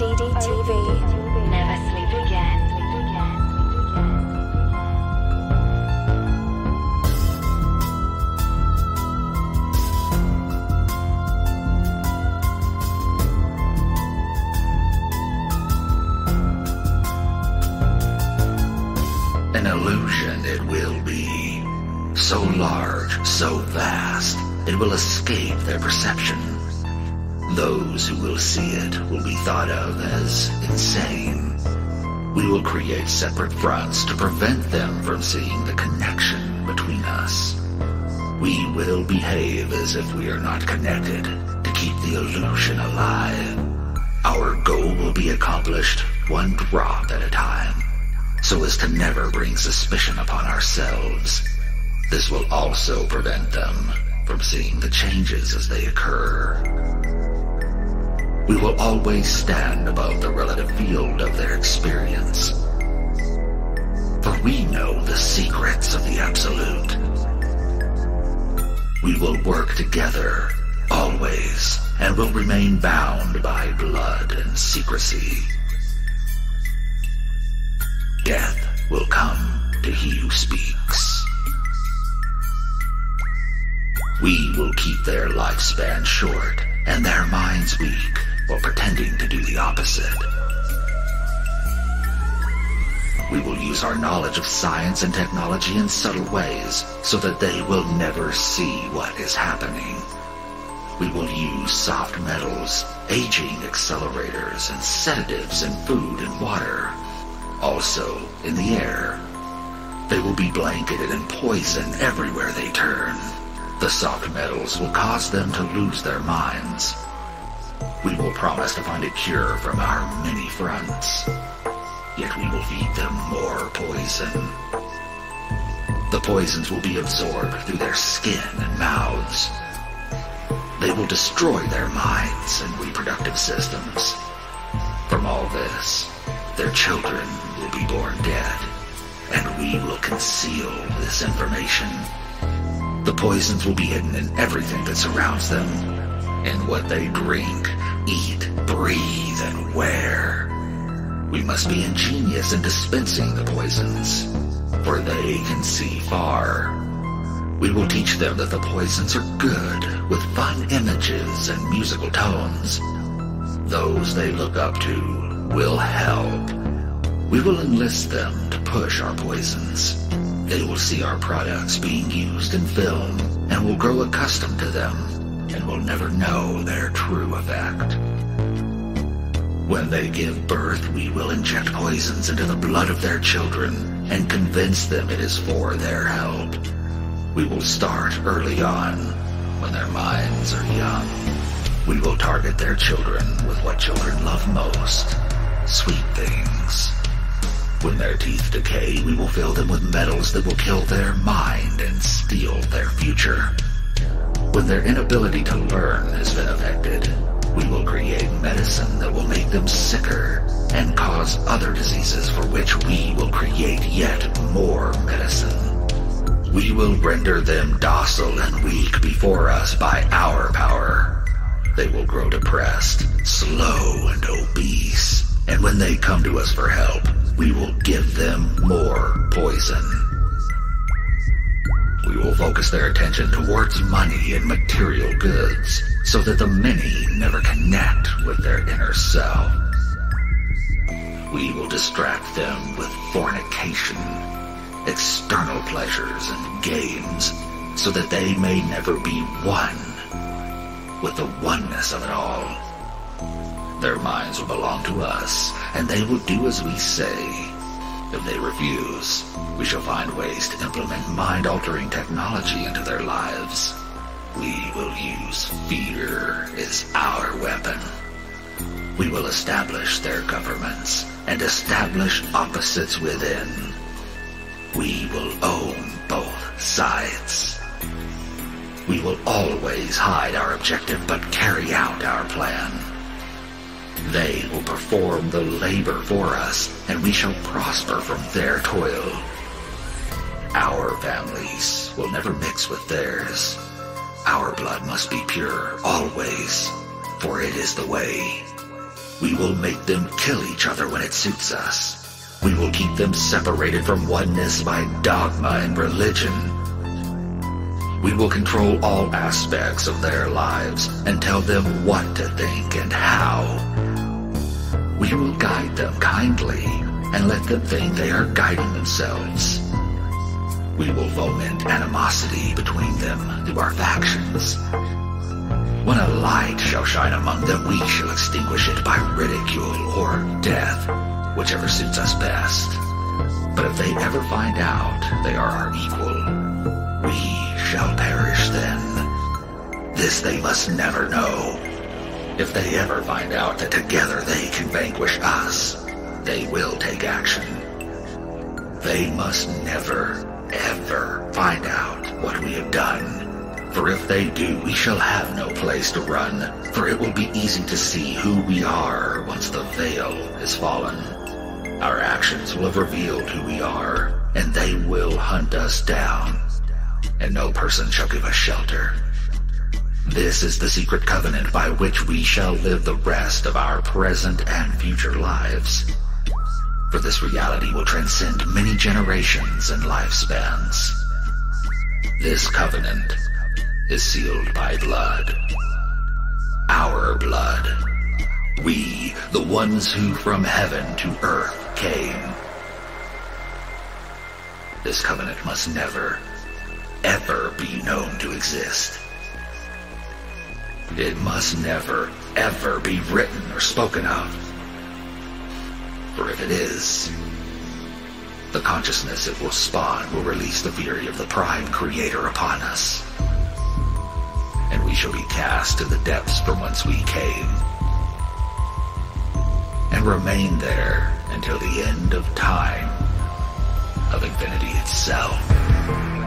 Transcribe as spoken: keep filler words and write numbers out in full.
D D T V. Never sleep again. An illusion it will be, so large, so vast, it will escape their perception. Those who will see it will be thought of as insane. We will create separate fronts to prevent them from seeing the connection between us. We will behave as if we are not connected to keep the illusion alive. Our goal will be accomplished one drop at a time, so as to never bring suspicion upon ourselves. This will also prevent them from seeing the changes as they occur. We will always stand above the relative field of their experience, for we know the secrets of the Absolute. We will work together, always, and will remain bound by blood and secrecy. Death will come to he who speaks. We will keep their lifespan short and their minds weak while pretending to do the opposite. We will use our knowledge of science and technology in subtle ways so that they will never see what is happening. We will use soft metals, aging accelerators, and sedatives in food and water. Also, in the air. They will be blanketed in poison everywhere they turn. The soft metals will cause them to lose their minds. We will promise to find a cure from our many fronts. Yet we will feed them more poison. The poisons will be absorbed through their skin and mouths. They will destroy their minds and reproductive systems. From all this, their children will be born dead, and we will conceal this information. The poisons will be hidden in everything that surrounds them, in what they drink, eat, breathe, and wear. We must be ingenious in dispensing the poisons, for they can see far. We will teach them that the poisons are good, with fun images and musical tones. Those they look up to will help. We will enlist them to push our poisons. They will see our products being used in film and will grow accustomed to them and will never know their true effect. When they give birth, we will inject poisons into the blood of their children and convince them it is for their help. We will start early on, when their minds are young. We will target their children with what children love most, sweet things. When their teeth decay, we will fill them with metals that will kill their mind and steal their future. When their inability to learn has been affected, we will create medicine that will make them sicker and cause other diseases for which we will create yet more medicine. We will render them docile and weak before us by our power. They will grow depressed, slow, and obese. And when they come to us for help, we will give them more poison. We will focus their attention towards money and material goods, so that the many never connect with their inner self. We will distract them with fornication, external pleasures, and games, so that they may never be one with the oneness of it all. Their minds will belong to us, and they will do as we say. If they refuse, we shall find ways to implement mind-altering technology into their lives. We will use fear as our weapon. We will establish their governments and establish opposites within. We will own both sides. We will always hide our objective but carry out our plan. They will perform the labor for us, and we shall prosper from their toil. Our families will never mix with theirs. Our blood must be pure, always, for it is the way. We will make them kill each other when it suits us. We will keep them separated from oneness by dogma and religion. We will control all aspects of their lives and tell them what to think and how. We will guide them kindly and let them think they are guiding themselves. We will foment animosity between them through our factions. When a light shall shine among them, we shall extinguish it by ridicule or death, whichever suits us best. But if they ever find out they are our equal, we shall perish then. This they must never know. If they ever find out that together they can vanquish us, they will take action. They must never, ever find out what we have done. For if they do, we shall have no place to run, for it will be easy to see who we are once the veil is fallen. Our actions will have revealed who we are, and they will hunt us down, and no person shall give us shelter. This is the secret covenant by which we shall live the rest of our present and future lives. For this reality will transcend many generations and lifespans. This covenant is sealed by blood. Our blood. We, the ones who from heaven to earth came. This covenant must never, ever be known to exist. It must never, ever be written or spoken of. For if it is, the consciousness it will spawn will release the fury of the Prime Creator upon us. And we shall be cast to the depths from whence we came, and remain there until the end of time, of infinity itself.